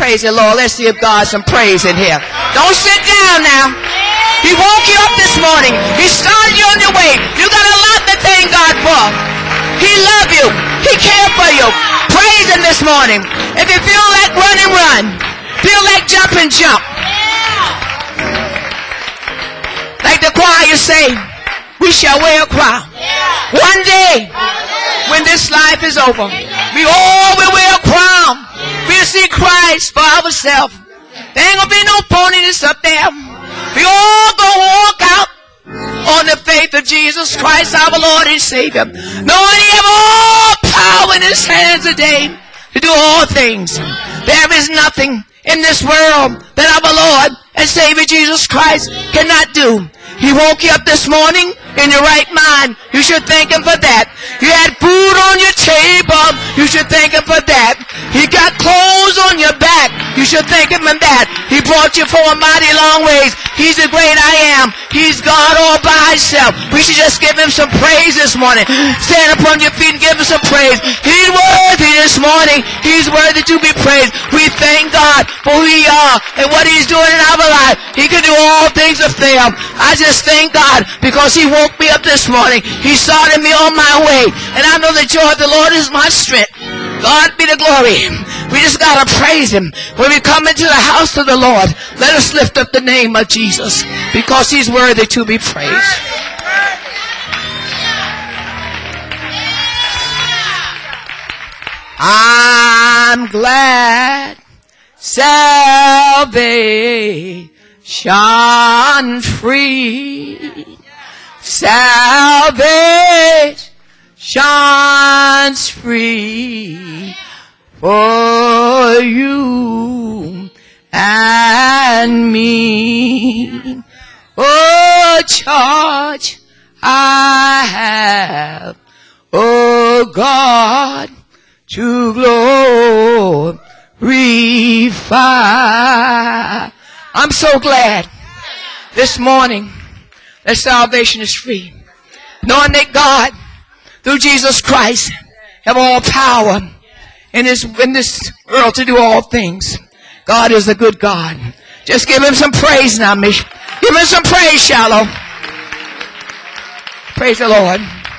Praise the Lord. Let's give God some praise in here. Don't sit down now. He woke you up this morning. He started you on your way. You got a lot to thank God for. He loves you. He cares for you. Praise Him this morning. If you feel like run, feel like jump, like the choir say, we shall wear a crown. One day, when this life is over, we all will wear a crown. We'll see Christ for ourselves. There ain't gonna be no phoniness up there. We all gonna walk out on the faith of Jesus Christ, our Lord and Savior, knowing He have all power in His hands today to do all things. There is nothing in this world that our Lord and Savior Jesus Christ cannot do. He woke you up this morning in your right mind. You should thank Him for that. You had food on your table. You should thank Him for that. He got clothes on your back. You should thank Him for that. He brought you for a mighty long ways. He's the great I am. He's God all by Himself. We should just give Him some praise this morning. Stand upon your feet and give Him some praise. He's worthy this morning. He's worthy to be praised. We thank God for who He are and what He's doing in our life. He can do all things of them. I just thank God because He woke me up this morning. He started me on my way. And I know the joy of the Lord is my strength. God be the glory. We just got to praise Him. When we come into the house of the Lord, let us lift up the name of Jesus because He's worthy to be praised. I'm glad salvation free. Salvation's free for you and me. Oh, charge I have, oh God, to glorify. I'm so glad this morning that salvation is free. Knowing that God, through Jesus Christ, have all power in this world to do all things. God is a good God. Just give Him some praise now, Mish. Give Him some praise, Shallow. Praise the Lord.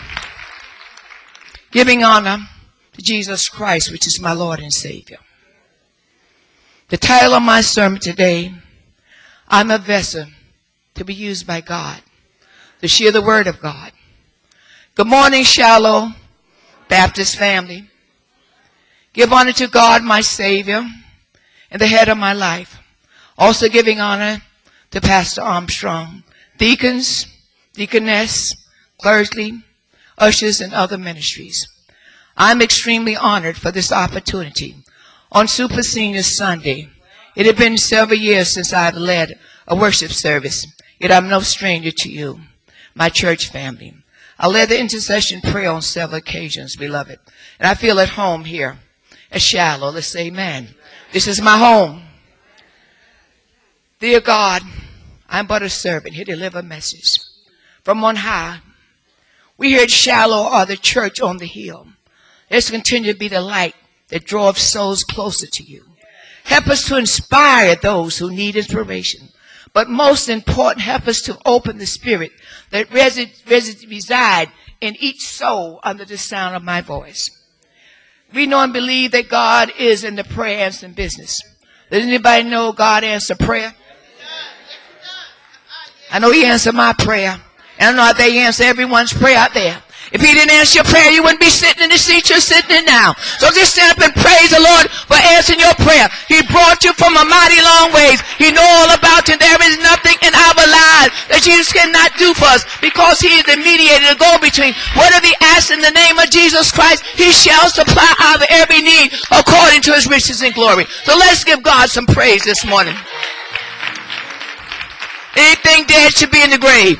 Giving honor to Jesus Christ, which is my Lord and Savior. The title of my sermon today, I'm a vessel to be used by God to share the word of God. Good morning, Shallow Baptist family. Give honor to God, my Savior, and the head of my life. Also giving honor to Pastor Armstrong, deacons, deaconess, clergy, ushers, and other ministries. I'm extremely honored for this opportunity. On Super Senior Sunday, it had been several years since I've led a worship service, yet I'm no stranger to you, my church family. I led the intercession prayer on several occasions, beloved, and I feel at home here at Shallow. Let's say amen. This is my home. Dear God, I'm but a servant here to deliver a message from on high. We here at Shallow are the church on the hill. Let's continue to be the light that draws souls closer to you. Help us to inspire those who need inspiration. But most important, help us to open the spirit that reside in each soul under the sound of my voice. We know and believe that God is in the prayer answering business. Does anybody know God answers prayer? I know He answered my prayer. And I know that He answers everyone's prayer out there. If He didn't answer your prayer, you wouldn't be sitting in the seat you're sitting in now. So just stand up and praise the Lord for answering your prayer. He brought you from a mighty long ways. He knows all about you. There is nothing in our lives that Jesus cannot do for us because He is the mediator, the go-between. Whatever we ask in the name of Jesus Christ, He shall supply our every need according to His riches and glory. So let's give God some praise this morning. Anything dead should be in the grave.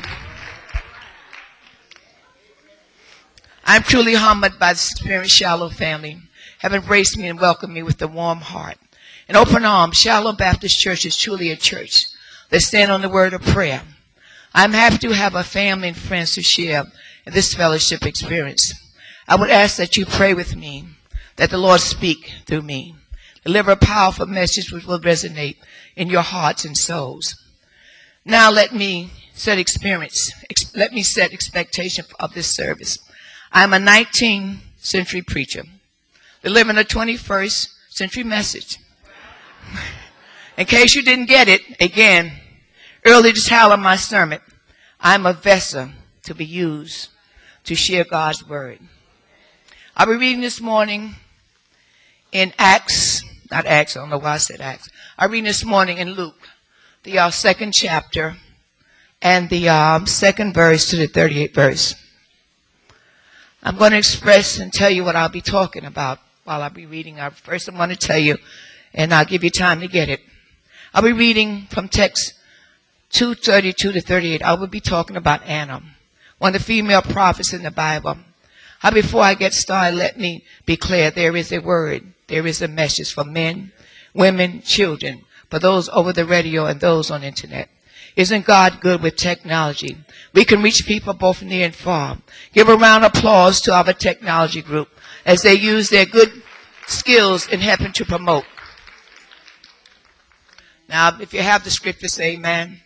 I'm truly humbled by the Spirit Shallow family have embraced me and welcomed me with a warm heart. An open arms, Shallow Baptist Church is truly a church that stands on the word of prayer. I'm happy to have a family and friends to share in this fellowship experience. I would ask that you pray with me, that the Lord speak through me. deliver a powerful message which will resonate in your hearts and souls. Now let me set expectation of this service. I'm a 19th century preacher, delivering a 21st century message. In case you didn't get it, again, early this hour of my sermon, I'm a vessel to be used to share God's word. I'll be reading this morning in Acts, not Acts, I don't know why I said Acts. I'm reading this morning in Luke, the second chapter, and the second verse to the 38th verse. I'm going to express and tell you what I'll be talking about while I'll be reading. First I'm going to tell you, and I'll give you time to get it. I'll be reading from text 2:32 to 38. I will be talking about Anna, one of the female prophets in the Bible. Before I get started, let me be clear. There is a word. There is a message for men, women, children, for those over the radio and those on the internet. Isn't God good with technology? We can reach people both near and far. Give a round of applause to our technology group as they use their good skills in helping to promote. Now, if you have the scripture, say amen.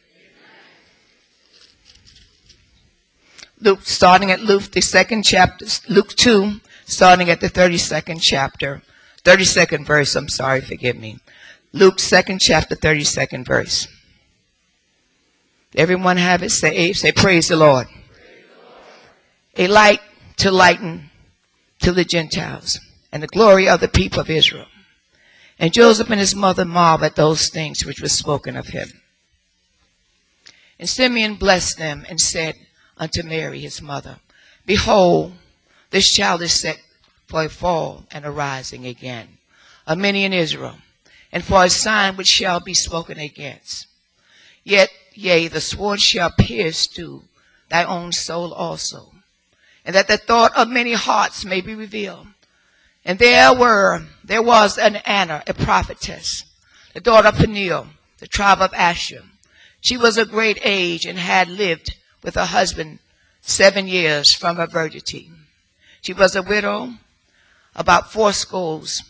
Luke, starting at Luke, the second chapter, Luke 2, starting at the 32nd chapter, 32nd verse, forgive me. Luke 2nd chapter, 32nd verse. Everyone have it? Say praise the Lord. A light to lighten to the Gentiles and the glory of the people of Israel. And Joseph and his mother marveled at those things which were spoken of him. And Simeon blessed them and said unto Mary his mother, Behold, this child is set for a fall and a rising again of many in Israel, and for a sign which shall be spoken against. Yet, yea, the sword shall pierce to thy own soul also, and that the thought of many hearts may be revealed. And there was an Anna, a prophetess, the daughter of Peniel, the tribe of Asher. She was of great age and had lived with her husband 7 years from her virginity. She was a widow, about 4 years.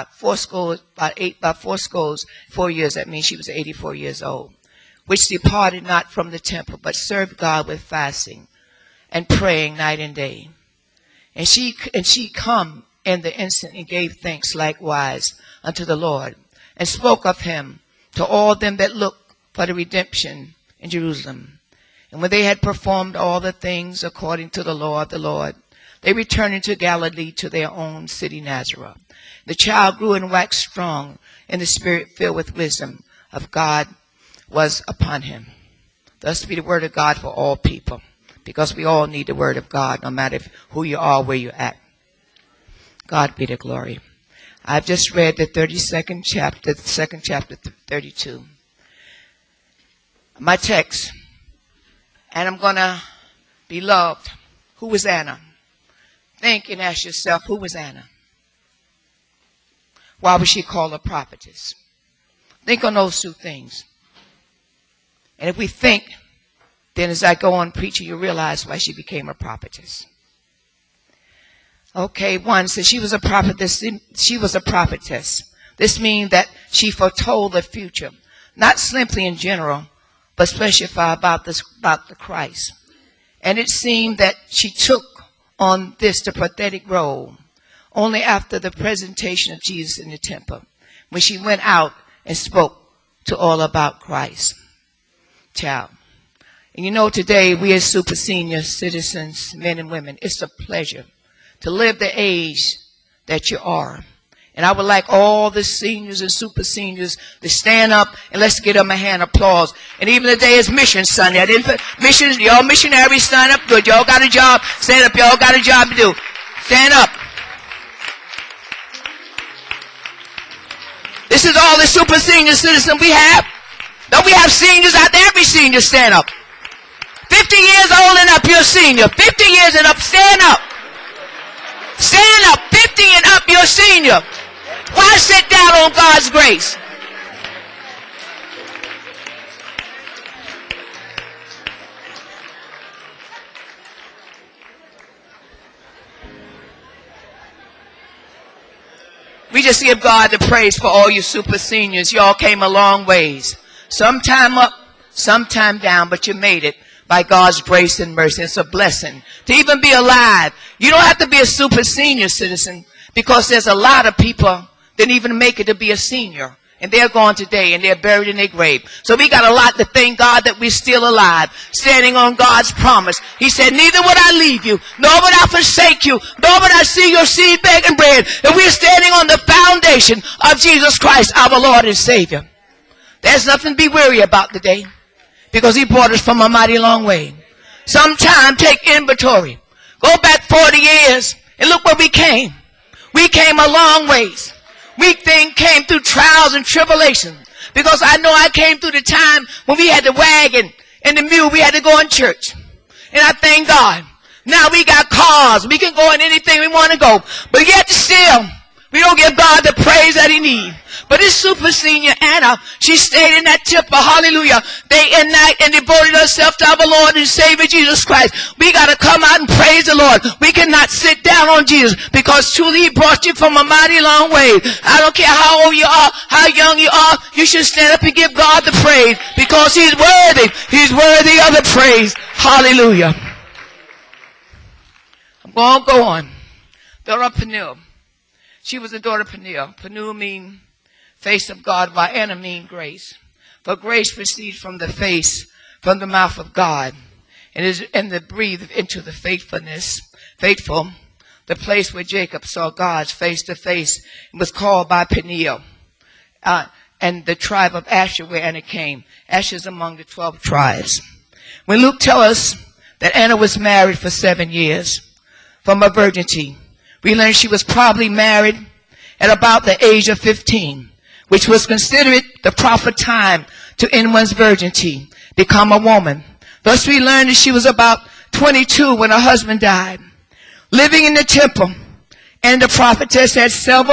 That means she was 84 years old, which departed not from the temple, but served God with fasting and praying night and day. And she come in the instant and gave thanks likewise unto the Lord, and spoke of him to all them that looked for the redemption in Jerusalem. And when they had performed all the things according to the law of the Lord, they returned into Galilee to their own city Nazareth. The child grew and waxed strong, and the spirit filled with wisdom of God was upon him. Thus be the word of God for all people, because we all need the word of God, no matter who you are, where you're at. God be the glory. I've just read the 32nd chapter, the second chapter, 32. My text, and I'm going to be loved. Who was Anna? Think and ask yourself, who was Anna? Why was she called a prophetess? Think on those two things. And if we think, then as I go on preaching, you realize why she became a prophetess. Okay, one says she was a prophetess. She was a prophetess. This means that she foretold the future, not simply in general, but specify about the Christ. And it seemed that she took on the prophetic role only after the presentation of Jesus in the temple, when she went out and spoke to all about Christ. Child. And you know, today we as super senior citizens, men and women, it's a pleasure to live the age that you are. And I would like all the seniors and super seniors to stand up and let's give them a hand of applause. And even today is Mission Sunday. Y'all missionaries, stand up. Good. Y'all got a job. Stand up. Y'all got a job to do. Stand up. This is all the super senior citizens we have. Don't we have seniors out there? Every senior stand up. 50 years old and up, you're a senior. 50 years and up, stand up. Stand up, 50 and up, you're a senior. Why sit down on God's grace? We just give God the praise for all you super seniors. Y'all came a long ways. Sometime up, sometime down, but you made it by God's grace and mercy. It's a blessing to even be alive. You don't have to be a super senior citizen, because there's a lot of people that didn't even make it to be a senior. And they're gone today, and they're buried in their grave. So we got a lot to thank God that we're still alive, standing on God's promise. He said, neither would I leave you, nor would I forsake you, nor would I see your seed begging bread. And we're standing on the foundation of Jesus Christ, our Lord and Savior. There's nothing to be weary about today, because he brought us from a mighty long way. Sometime take inventory. Go back 40 years and look where we came. We came a long ways. We came through trials and tribulations, because I know I came through the time when we had the wagon and the mule. We had to go in church. And I thank God. Now we got cars. We can go in anything we want to go. But yet still, we don't give God the praise that he needs. But this super senior Anna, she stayed in that temple, hallelujah, day and night, and devoted herself to our Lord and Savior Jesus Christ. We got to come out and praise the Lord. We cannot sit down on Jesus, because truly he brought you from a mighty long way. I don't care how old you are, how young you are, you should stand up and give God the praise, because he's worthy. He's worthy of the praise. Hallelujah. I'm going to go on. Daughter of Peniel. She was the daughter of Peniel. Peniel means face of God, while Anna means grace. For grace proceeds from the face, from the mouth of God, and the breathe into the faithful, the place where Jacob saw God's face to face, and was called by Peniel. And the tribe of Asher, where Anna came. Asher is among the 12 tribes. When Luke tells us that Anna was married for 7 years from her virginity, we learn she was probably married at about the age of 15, which was considered the proper time to end one's virginity, become a woman. Thus we learn that she was about 22 when her husband died. Living in the temple, and the prophetess had served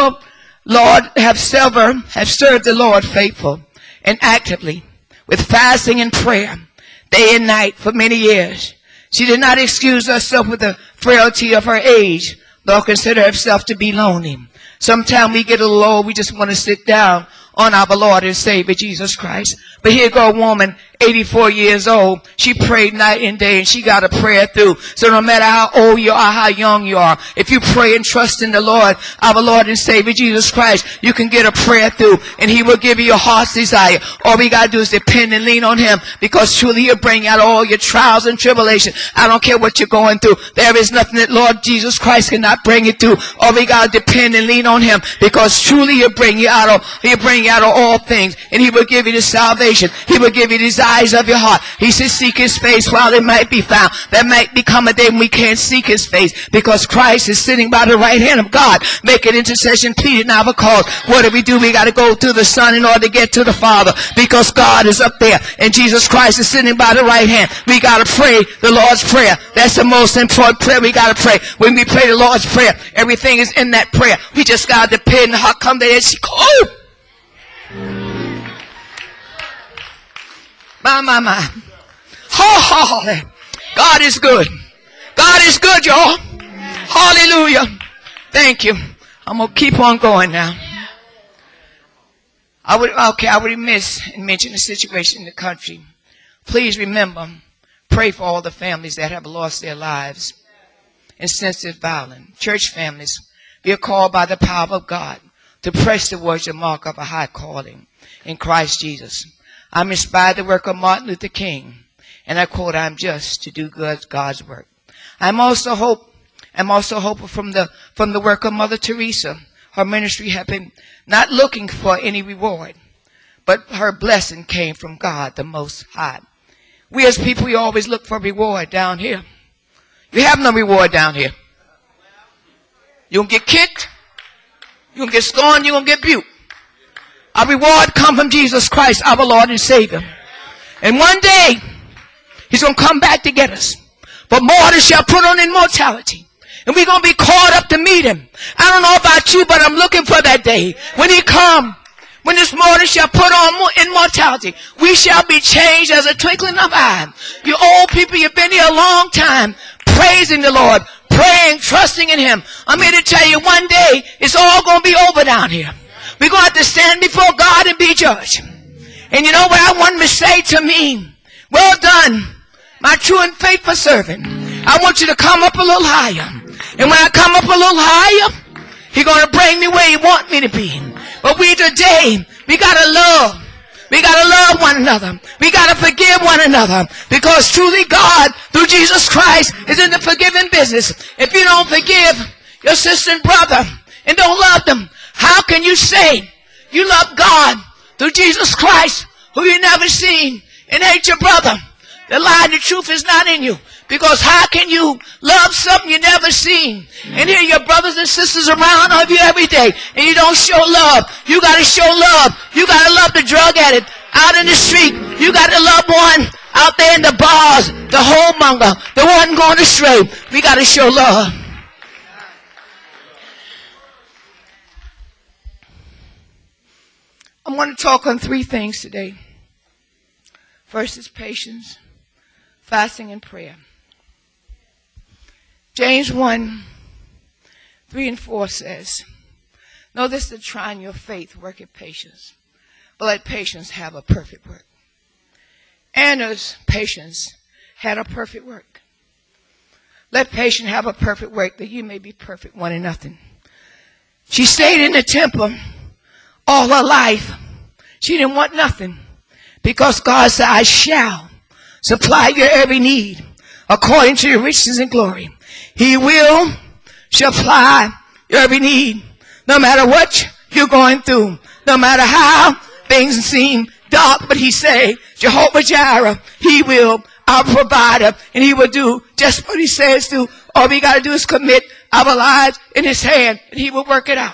the Lord faithful and actively, with fasting and prayer, day and night for many years. She did not excuse herself with the frailty of her age, nor consider herself to be lonely. Sometimes we get a little old, we just want to sit down on our Lord and Savior Jesus Christ. But here go a woman, 84 years old. She prayed night and day, and she got a prayer through. So no matter how old you are, how young you are, if you pray and trust in the Lord, our Lord and Savior Jesus Christ, you can get a prayer through, and he will give you your heart's desire. All we got to do is depend and lean on him, because truly he'll bring out all your trials and tribulations. I don't care what you're going through. There is nothing that Lord Jesus Christ cannot bring you through. All we got to depend and lean on him, because truly he'll bring you out of all things, and he will give you the salvation. He will give you the desires of your heart. He says, seek his face while it might be found. There might become a day when we can't seek his face, because Christ is sitting by the right hand of God, making intercession, pleading our cause. What do? We got to go through the Son in order to get to the Father, because God is up there and Jesus Christ is sitting by the right hand. We got to pray the Lord's Prayer. That's the most important prayer we got to pray. When we pray the Lord's Prayer, everything is in that prayer. We just got to depend. How come they My. God is good. God is good, y'all. Hallelujah. Thank you. I'm going to keep on going now. I would miss and mention the situation in the country. Please remember, pray for all the families that have lost their lives in senseless violence. Church families, we are called by the power of God to press towards the mark of a high calling in Christ Jesus. I'm inspired the work of Martin Luther King, and I quote, I'm just to do God's work. I'm also hopeful from the work of Mother Teresa. Her ministry had been not looking for any reward, but her blessing came from God the Most High. We as people, we always look for reward down here. You have no reward down here. You're going to get kicked. You're going to get scorned. You're going to get rebuked. Our reward comes from Jesus Christ, our Lord and Savior. And one day, he's going to come back to get us. But mortals shall put on immortality. And we're going to be caught up to meet him. I don't know about you, but I'm looking for that day. When he comes, when this mortal shall put on immortality, we shall be changed as a twinkling of an eye. You old people, you've been here a long time, praising the Lord, praying, trusting in him. I'm here to tell you one day it's all going to be over down here. We're going to have to stand before God and be judged. And you know what I want him to say to me? Well done, my true and faithful servant. I want you to come up a little higher. And when I come up a little higher, he's going to bring me where he wants me to be. But we today, we got to love. We got to love one another. We got to forgive one another. Because truly God, through Jesus Christ, is in the forgiving business. If you don't forgive your sister and brother and don't love them, how can you say you love God through Jesus Christ, who you never seen, and hate your brother? The lie and the truth is not in you. Because how can you love something you never seen? And here your brothers and sisters around of you every day, and you don't show love. You got to show love. You got to love the drug addict out in the street. You got to love one out there in the bars, the whoremonger, the one going astray. We got to show love. I'm going to talk on 3 things today. First is patience, fasting, and prayer. James 1, 3 and 4 says, know this, to try in your faith, work at patience. But let patience have a perfect work. Anna's patience had a perfect work. Let patience have a perfect work, that you may be perfect, wanting nothing. She stayed in the temple all her life. She didn't want nothing. Because God said, I shall supply your every need according to your riches and glory. He will supply your every need, no matter what you're going through, no matter how things seem dark. But he said, Jehovah Jireh, he will, our provider, and he will do just what he says to. All we got to do is commit our lives in his hand, and he will work it out.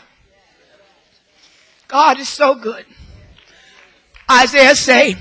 God is so good. Isaiah say,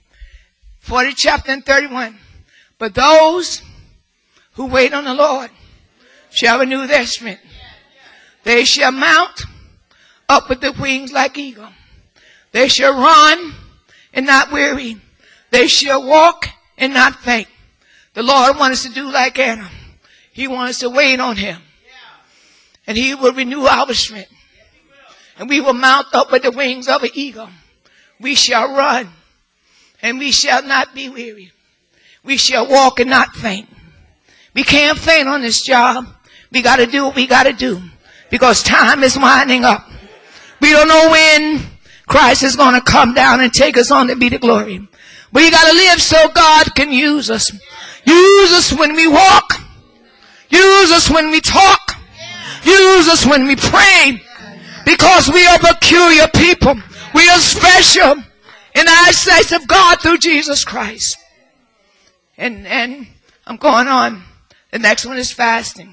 40 chapter and 31, but those who wait on the Lord shall renew their strength. They shall mount up with the wings like eagle. They shall run and not weary. They shall walk and not faint. The Lord wants us to do like Anna. He wants us to wait on him. And he will renew our strength. And we will mount up with the wings of an eagle. We shall run and we shall not be weary. We shall walk and not faint. We can't faint on this job. We got to do what we got to do because time is winding up. We don't know when Christ is going to come down and take us on to be the glory. We got to live so God can use us. Use us when we walk. Use us when we talk. Use us when we pray. Because we are peculiar people. We are special in the eyesight of God through Jesus Christ. And I'm going on. The next one is fasting.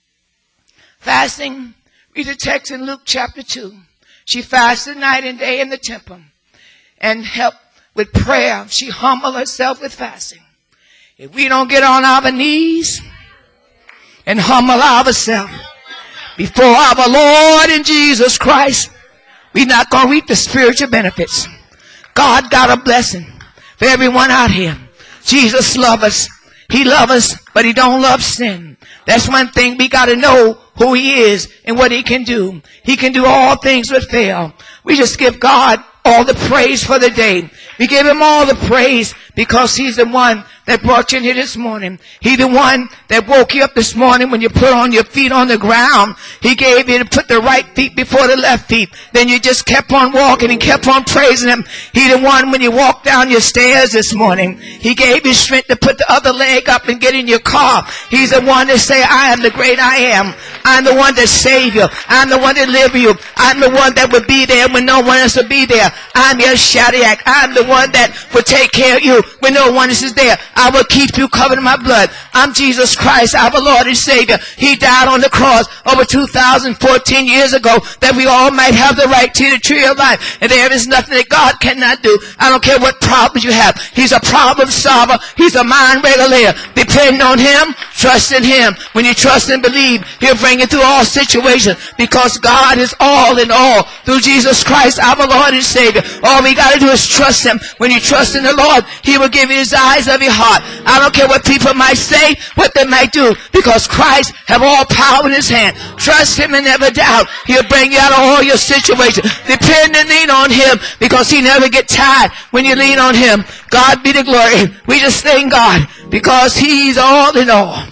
Fasting, read the text in Luke chapter 2. She fasted night and day in the temple and helped with prayer. She humbled herself with fasting. If we don't get on our knees and humble ourselves before our Lord and Jesus Christ, we're not going to reap the spiritual benefits. God got a blessing for everyone out here. Jesus loves us. He loves us, but he don't love sin. That's one thing we got to know who he is and what he can do. He can do all things but fail. We just give God all the praise for the day. We give him all the praise because he's the one that brought you in here this morning. He's the one that woke you up this morning when you put on your feet on the ground. He gave you to put the right feet before the left feet. Then you just kept on walking and kept on praising him. He's the one when you walked down your stairs this morning. He gave you strength to put the other leg up and get in your car. He's the one that say, I am the great I am. I'm the one that saved you. I'm the one that live you. I'm the one that would be there when no one else would be there. I'm your Shadrach. I'm the one that would take care of you when no one else is there. I will keep you covered in my blood. I'm Jesus Christ, our Lord and Savior. He died on the cross over 2014 years ago that we all might have the right to the tree of life. And there is nothing that God cannot do. I don't care what problems you have. He's a problem solver. He's a mind regulator. Depend on him. Trust in him. When you trust and believe, he'll bring you through all situations because God is all in all through Jesus Christ, our Lord and Savior. All we got to do is trust him. When you trust in the Lord, he will give you his eyes of your heart. heart. I don't care what people might say, what they might do, because Christ have all power in his hand. Trust him and never doubt. He'll bring you out of all your situations. Depend and lean on him, because he never get tired when you lean on him. God be the glory. We just thank God because he's all in all.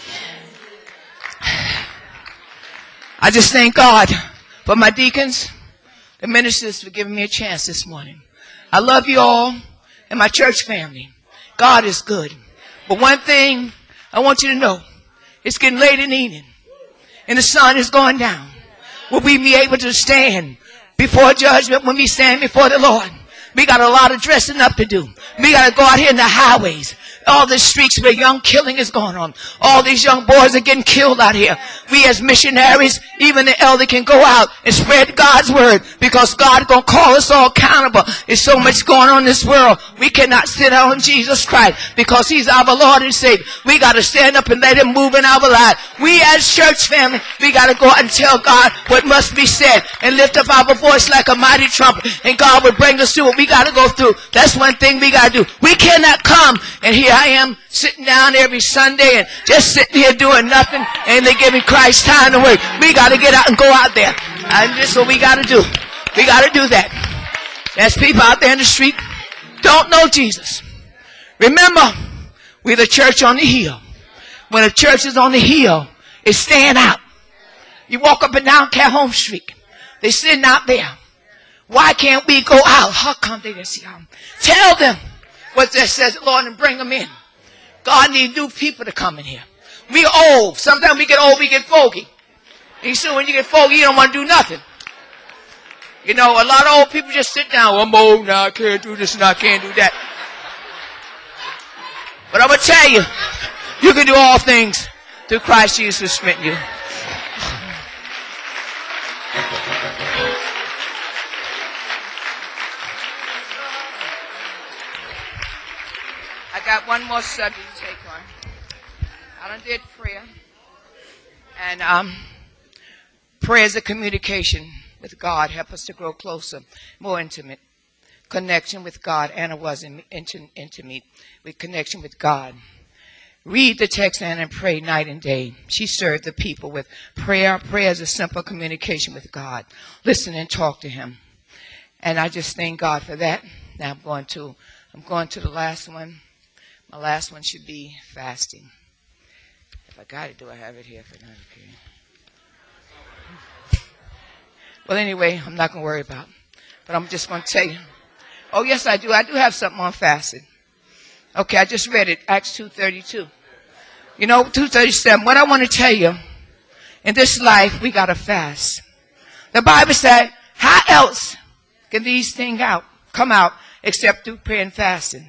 I just thank God for my deacons, the ministers, for giving me a chance this morning. I love you all and my church family. God is good. But one thing I want you to know, it's getting late in the evening and the sun is going down. Will we be able to stand before judgment when we stand before the Lord? We got a lot of dressing up to do. We got to go out here in the highways. All the streets where young killing is going on. All these young boys are getting killed out here. We as missionaries, even the elder, can go out and spread God's word, because God going to call us all accountable. There's so much going on in this world. We cannot sit on Jesus Christ because he's our Lord and Savior. We got to stand up and let him move in our lives. We as church family, we got to go out and tell God what must be said and lift up our voice like a mighty trumpet, and God will bring us through what we got to go through. That's one thing we got to do. We cannot come and here I am sitting down every Sunday and just sitting here doing nothing, and they giving Christ time to work. We got to get out and go out there. And this is what we got to do. We got to do that. There's people out there in the street don't know Jesus. Remember, we're the church on the hill. When a church is on the hill, it's staying out. You walk up and down Calhoun Street. They're sitting out there. Why can't we go out? How come they didn't see them? Tell them what that says, Lord, and bring them in. God needs new people to come in here. We old. Sometimes we get old, we get foggy. And so when you get foggy, you don't want to do nothing. You know, a lot of old people just sit down. I'm old now, I can't do this and I can't do that. But I'm going to tell you, you can do all things through Christ Jesus who strengthens you. I got one more subject to take on. I done did prayer. And prayer is a communication with God. Help us to grow closer, more intimate connection with God. Anna was intimate with connection with God. Read the text, Anna, and pray night and day. She served the people with prayer. Prayer is a simple communication with God. Listen and talk to him. And I just thank God for that. Now I'm going to the last one. My last one should be fasting. If I got it, do I have it here? For not okay. Well, anyway, I'm not going to worry about it. But I'm just going to tell you. Oh, yes, I do. I do have something on fasting. Okay, I just read it. Acts 2:32. You know, 2:37. What I want to tell you, in this life, we got to fast. The Bible said, how else can these things come out except through prayer and fasting?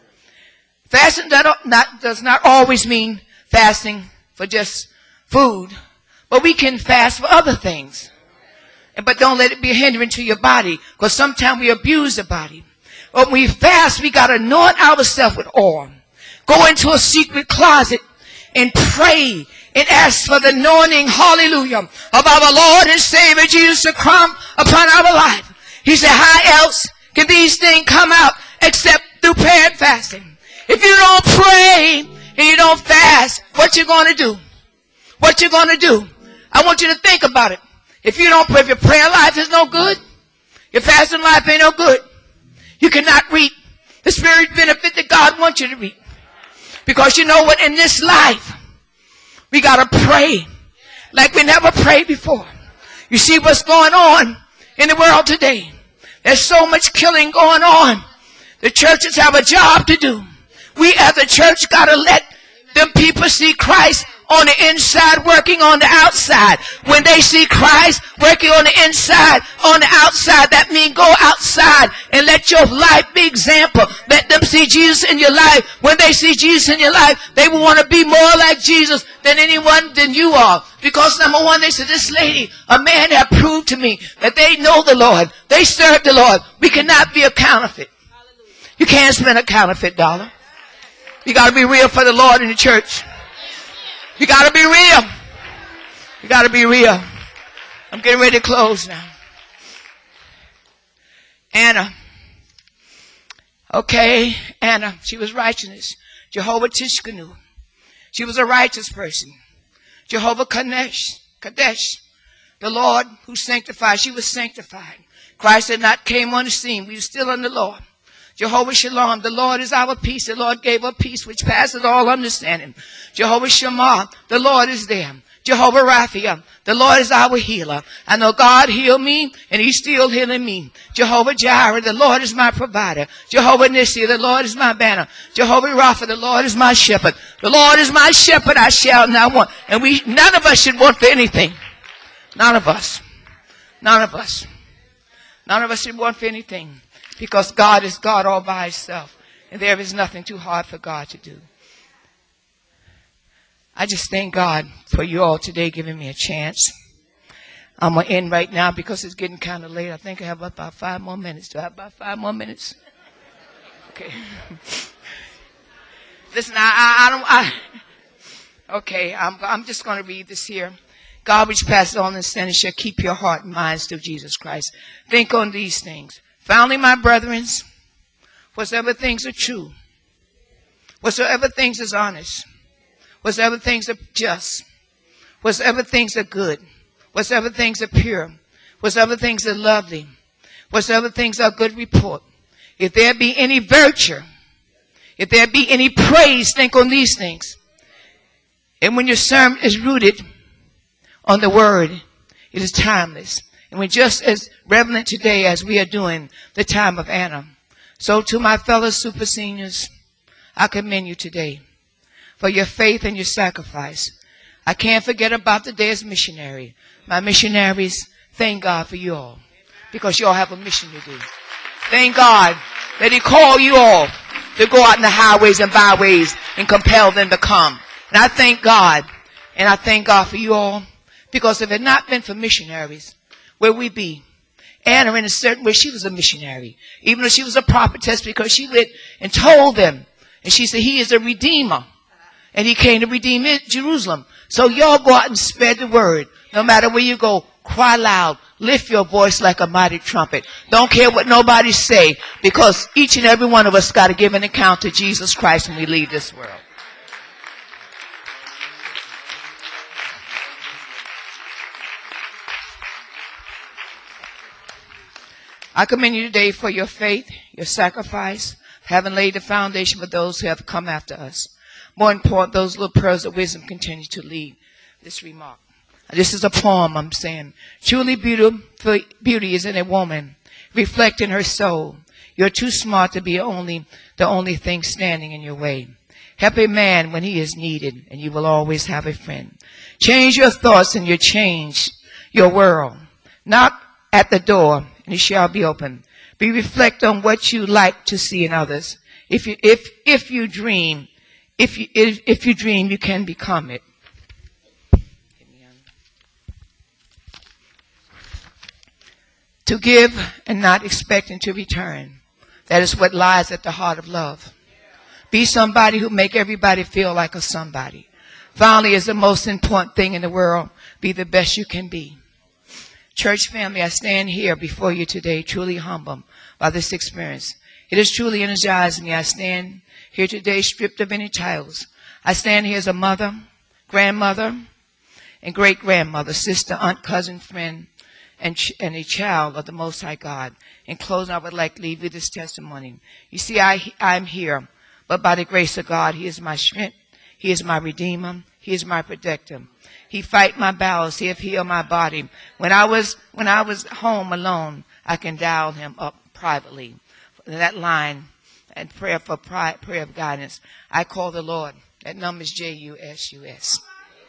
Fasting does not always mean fasting for just food, but we can fast for other things. But don't let it be a hindrance to your body, because sometimes we abuse the body. When we fast, we got to anoint ourselves with oil. Go into a secret closet and pray and ask for the anointing, hallelujah, of our Lord and Savior Jesus to come upon our life. He said, how else can these things come out except through prayer and fasting? If you don't pray and you don't fast, what you going to do? What you going to do? I want you to think about it. If you don't pray, if your prayer life is no good, your fasting life ain't no good, you cannot reap the spirit benefit that God wants you to reap. Because you know what? In this life, we got to pray like we never prayed before. You see what's going on in the world today. There's so much killing going on. The churches have a job to do. We as a church got to let them people see Christ on the inside, working on the outside. When they see Christ working on the inside, on the outside, that means go outside and let your life be example. Let them see Jesus in your life. When they see Jesus in your life, they will want to be more like Jesus than you are. Because number one, they said, this lady, a man have proved to me that they know the Lord. They serve the Lord. We cannot be a counterfeit. You can't spend a counterfeit dollar. You got to be real for the Lord in the church. You got to be real. You got to be real. I'm getting ready to close now. Anna. Okay, Anna. She was righteous. Jehovah Tishkanu. She was a righteous person. Jehovah Kadesh, the Lord who sanctified. She was sanctified. Christ had not came on the scene. We were still under law. Jehovah Shalom, the Lord is our peace. The Lord gave us peace which passes all understanding. Jehovah Shammah, the Lord is there. Jehovah Rapha, the Lord is our healer. I know God healed me, and He's still healing me. Jehovah Jireh, the Lord is my provider. Jehovah Nissi, the Lord is my banner. Jehovah Rapha, the Lord is my shepherd. The Lord is my shepherd, I shall not want. And none of us should want for anything. None of us. None of us. None of us should want for anything. Because God is God all by Himself. And there is nothing too hard for God to do. I just thank God for you all today giving me a chance. I'm going to end right now because it's getting kind of late. I think I have about 5 more minutes. Do I have about 5 more minutes? Okay. Listen, okay, I'm just going to read this here. God which passes all understanding shall keep your heart and minds through Jesus Christ. Think on these things. Finally, my brethren, whatsoever things are true, whatsoever things is honest, whatsoever things are just, whatsoever things are good, whatsoever things are pure, whatsoever things are lovely, whatsoever things are good report, if there be any virtue, if there be any praise, think on these things. And when your sermon is rooted on the word, it is timeless. And we're just as relevant today as we are doing the time of Anna. So to my fellow super seniors, I commend you today for your faith and your sacrifice. I can't forget about the day as missionary. My missionaries, thank God for you all, because you all have a mission to do. Thank God that He called you all to go out in the highways and byways and compel them to come. And I thank God, and I thank God for you all, because if it had not been for missionaries, where we be? Anna, in a certain way, she was a missionary, even though she was a prophetess, because she went and told them, and she said, He is a redeemer. And He came to redeem Jerusalem. So y'all go out and spread the word. No matter where you go, cry loud. Lift your voice like a mighty trumpet. Don't care what nobody say, because each and every one of us got to give an account to Jesus Christ when we leave this world. I commend you today for your faith, your sacrifice, having laid the foundation for those who have come after us. More important, those little pearls of wisdom continue to lead this remark. This is a poem I'm saying. Truly beauty is in a woman, reflecting her soul. You're too smart to be the only thing standing in your way. Help a man when he is needed, and you will always have a friend. Change your thoughts, and you change your world. Knock at the door, and it shall be open. Reflect on what you like to see in others. If you dream, you can become it. To give and not expecting to return. That is what lies at the heart of love. Be somebody who make everybody feel like a somebody. Finally, is the most important thing in the world. Be the best you can be. Church family, I stand here before you today truly humbled by this experience. It has truly energized me. I stand here today stripped of any titles. I stand here as a mother, grandmother, and great-grandmother, sister, aunt, cousin, friend, and a child of the Most High God. In closing, I would like to leave you this testimony. You see, I'm here, but by the grace of God, He is my strength. He is my redeemer. He is my protector. He fight my battles. He have healed my body. When I was home alone, I can dial Him up privately. That line and prayer of guidance, I call the Lord. That number is JUSUS.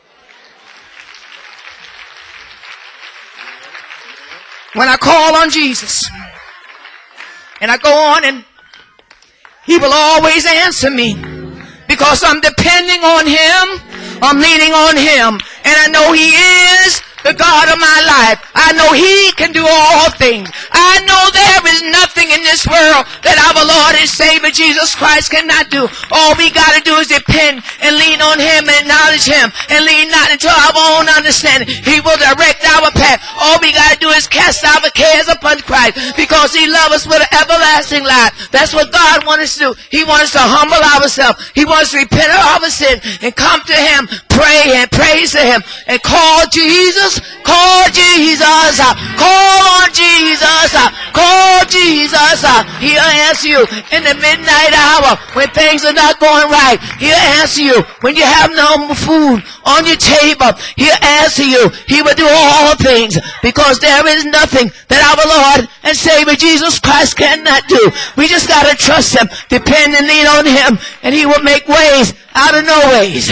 When I call on Jesus, and I go on, and He will always answer me, because I'm depending on Him. I'm leaning on Him, and I know He is the God of my life. I know He can do all things. I know there is nothing in this world that our Lord Lord and Savior Jesus Christ cannot do. All we got to do is depend and lean on Him and acknowledge Him and lean not into our own understanding. He will direct our path. All we got to do is cast our cares upon Christ because He loves us with an everlasting life. That's what God wants us to do. He wants us to humble ourselves. He wants us to repent of our sin and come to Him, pray and praise to Him and call Jesus, call Jesus, call on Jesus, call Jesus. He'll answer you in the midnight hour when things are not going right. He'll answer you when you have no food on your table. He'll answer you. He will do all things because there is nothing that our Lord and Savior Jesus Christ cannot do. We just got to trust Him, depend and lean on Him, and He will make ways out of no ways.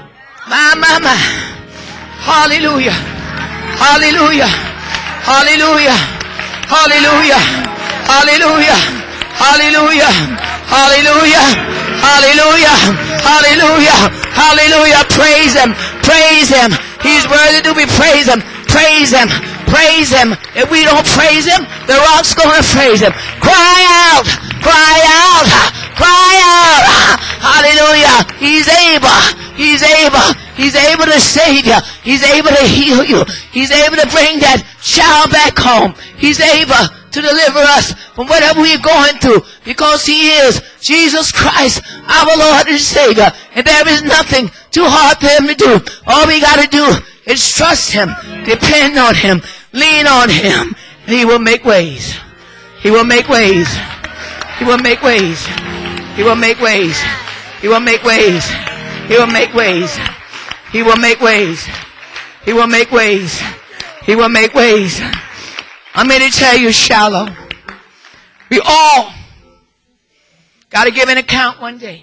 My. Hallelujah. Hallelujah. Hallelujah. Hallelujah. Hallelujah. Hallelujah. Hallelujah. Hallelujah. Hallelujah. Hallelujah. Praise Him. Praise Him. He's worthy to be praised. Praise Him. Praise Him. If we don't praise Him, the rock's going to praise Him. Cry out. Cry out. Cry out. Hallelujah. He's able. He's able. He's able to save you. He's able to heal you. He's able to bring that child back home. He's able to deliver us from whatever we're going through because He is Jesus Christ, our Lord and Savior. And there is nothing too hard for Him to do. All we got to do is trust Him, depend on Him, lean on Him, and He will make ways. He will make ways. He will make ways. He will make ways. He will make ways. He will make ways. He will make ways. He will make ways. He will make ways. I'm here to tell you, Shiloh, we all got to give an account one day.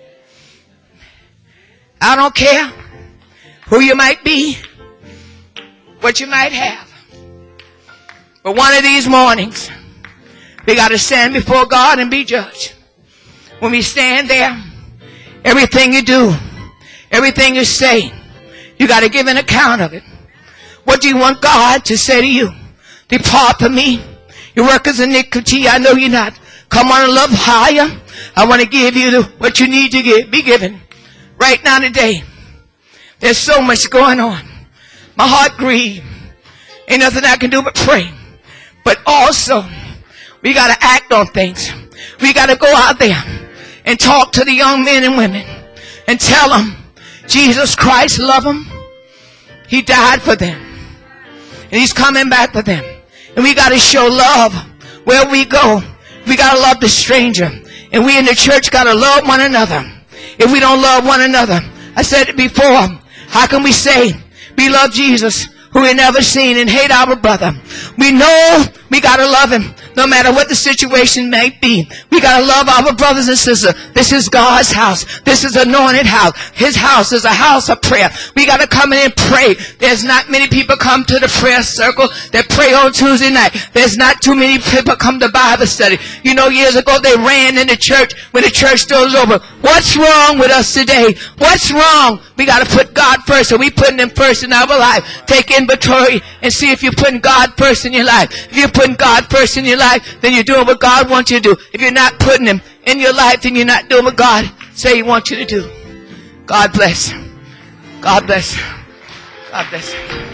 I don't care who you might be, what you might have. But one of these mornings, we got to stand before God and be judged. When we stand there, everything you do, everything you say, you got to give an account of it. What do you want God to say to you? Depart from me, you workers of iniquity. I know you're not. Come on a little higher. I want to give you what you need to be given. Right now today, there's so much going on. My heart grieves. Ain't nothing I can do but pray. But also, we got to act on things. We got to go out there and talk to the young men and women and tell them Jesus Christ loved them. He died for them. And He's coming back for them. And we got to show love where we go. We got to love the stranger. And we in the church got to love one another. If we don't love one another, I said it before, how can we say we love Jesus who we never seen and hate our brother? We know we got to love Him no matter what the situation may be. We got to love our brothers and sisters. This is God's house. This is anointed house. His house is a house of prayer. We got to come in and pray. There's not many people come to the prayer circle that pray on Tuesday night. There's not too many people come to Bible study. You know, years ago they ran in the church when the church doors over. What's wrong with us today? What's wrong? We got to put God first. And we putting Him first in our life. Take inventory and see if you're putting God first in your life. If you're putting God first in your life, then you're doing what God wants you to do. If you're not putting Him in your life, then you're not doing what God say He wants you to do. God bless. God bless. God bless.